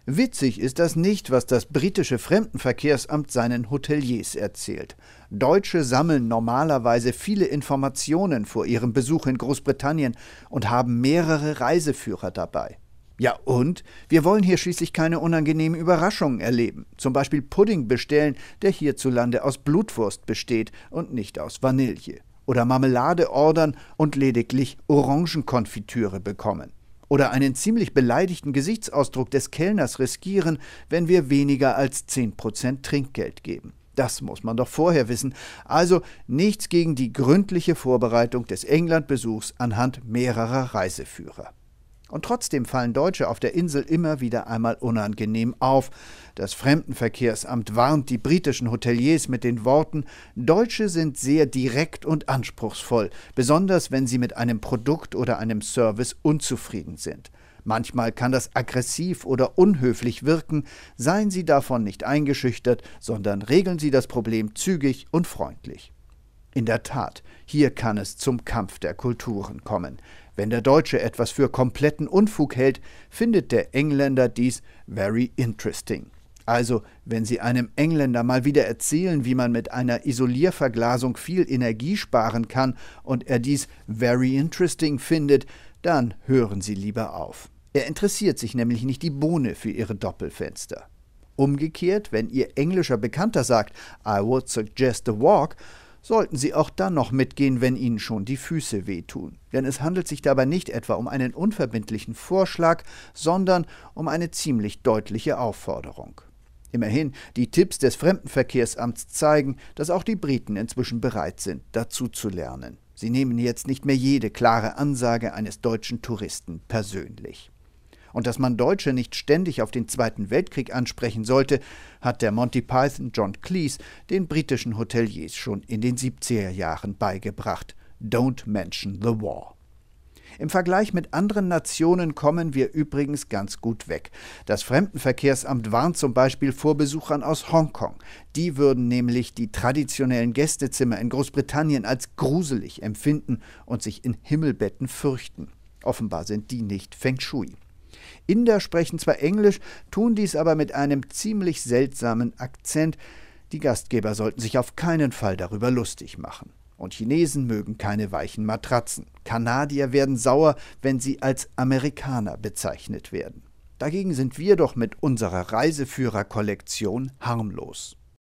Witzig ist das nicht, was das britische Fremdenverkehrsamt seinen Hoteliers erzählt. Deutsche sammeln normalerweise viele Informationen vor ihrem Besuch in Großbritannien und haben mehrere Reiseführer dabei. Ja und? Wir wollen hier schließlich keine unangenehmen Überraschungen erleben. Zum Beispiel Pudding bestellen, der hierzulande aus Blutwurst besteht und nicht aus Vanille. Oder Marmelade ordern und lediglich Orangenkonfitüre bekommen. Oder einen ziemlich beleidigten Gesichtsausdruck des Kellners riskieren, wenn wir weniger als 10% Trinkgeld geben. Das muss man doch vorher wissen. Also nichts gegen die gründliche Vorbereitung des Englandbesuchs anhand mehrerer Reiseführer. Und trotzdem fallen Deutsche auf der Insel immer wieder einmal unangenehm auf. Das Fremdenverkehrsamt warnt die britischen Hoteliers mit den Worten: Deutsche sind sehr direkt und anspruchsvoll, besonders wenn sie mit einem Produkt oder einem Service unzufrieden sind. Manchmal kann das aggressiv oder unhöflich wirken, seien Sie davon nicht eingeschüchtert, sondern regeln Sie das Problem zügig und freundlich. In der Tat, hier kann es zum Kampf der Kulturen kommen. Wenn der Deutsche etwas für kompletten Unfug hält, findet der Engländer dies very interesting. Also, wenn Sie einem Engländer mal wieder erzählen, wie man mit einer Isolierverglasung viel Energie sparen kann und er dies very interesting findet, dann hören Sie lieber auf. Er interessiert sich nämlich nicht die Bohne für Ihre Doppelfenster. Umgekehrt, wenn Ihr englischer Bekannter sagt, I would suggest a walk, sollten Sie auch dann noch mitgehen, wenn Ihnen schon die Füße wehtun. Denn es handelt sich dabei nicht etwa um einen unverbindlichen Vorschlag, sondern um eine ziemlich deutliche Aufforderung. Immerhin, die Tipps des Fremdenverkehrsamts zeigen, dass auch die Briten inzwischen bereit sind, dazu zu lernen. Sie nehmen jetzt nicht mehr jede klare Ansage eines deutschen Touristen persönlich. Und dass man Deutsche nicht ständig auf den Zweiten Weltkrieg ansprechen sollte, hat der Monty Python John Cleese den britischen Hoteliers schon in den 70er Jahren beigebracht. Don't mention the war. Im Vergleich mit anderen Nationen kommen wir übrigens ganz gut weg. Das Fremdenverkehrsamt warnt zum Beispiel vor Besuchern aus Hongkong. Die würden nämlich die traditionellen Gästezimmer in Großbritannien als gruselig empfinden und sich in Himmelbetten fürchten. Offenbar sind die nicht Feng Shui. Inder sprechen zwar Englisch, tun dies aber mit einem ziemlich seltsamen Akzent. Die Gastgeber sollten sich auf keinen Fall darüber lustig machen. Und Chinesen mögen keine weichen Matratzen. Kanadier werden sauer, wenn sie als Amerikaner bezeichnet werden. Dagegen sind wir doch mit unserer Reiseführerkollektion harmlos.